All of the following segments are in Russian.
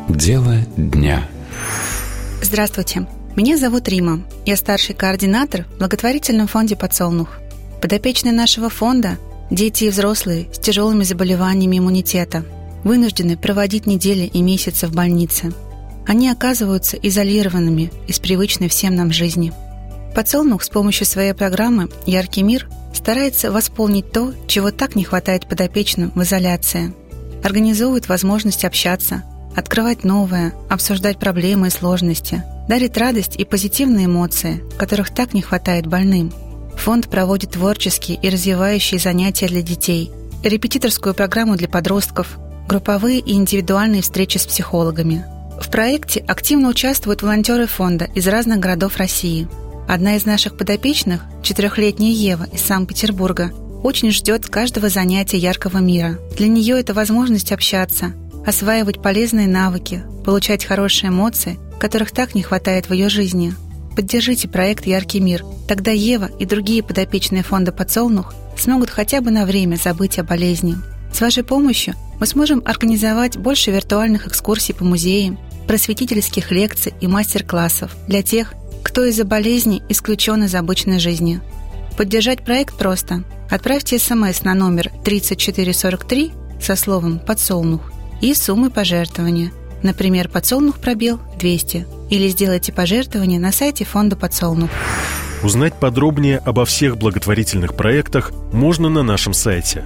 Дело дня. Здравствуйте, меня зовут Рима. Я старший координатор в благотворительном фонде «Подсолнух». Подопечные нашего фонда – дети и взрослые с тяжелыми заболеваниями иммунитета, вынуждены проводить недели и месяцы в больнице. Они оказываются изолированными из привычной всем нам жизни. «Подсолнух» с помощью своей программы «Яркий мир» старается восполнить то, чего так не хватает подопечным в изоляции. Организует возможность общаться, открывать новое, обсуждать проблемы и сложности, дарит радость и позитивные эмоции, которых так не хватает больным. Фонд проводит творческие и развивающие занятия для детей, репетиторскую программу для подростков, групповые и индивидуальные встречи с психологами. В проекте активно участвуют волонтеры фонда из разных городов России. Одна из наших подопечных, 4-летняя Ева из Санкт-Петербурга, очень ждет каждого занятия яркого мира. Для нее это возможность общаться, осваивать полезные навыки, получать хорошие эмоции, которых так не хватает в ее жизни. Поддержите проект «Яркий мир», тогда Ева и другие подопечные фонда «Подсолнух» смогут хотя бы на время забыть о болезни. С вашей помощью мы сможем организовать больше виртуальных экскурсий по музеям, просветительских лекций и мастер-классов для тех, кто из-за болезни исключен из обычной жизни. Поддержать проект просто. Отправьте СМС на номер 3443 со словом «Подсолнух» и суммой пожертвования, например, «Подсолнух_200», или сделайте пожертвование на сайте фонда «Подсолнух». Узнать подробнее обо всех благотворительных проектах можно на нашем сайте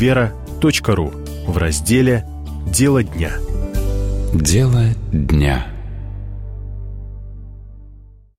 radiovera.ru в разделе «Дело дня». Дело дня.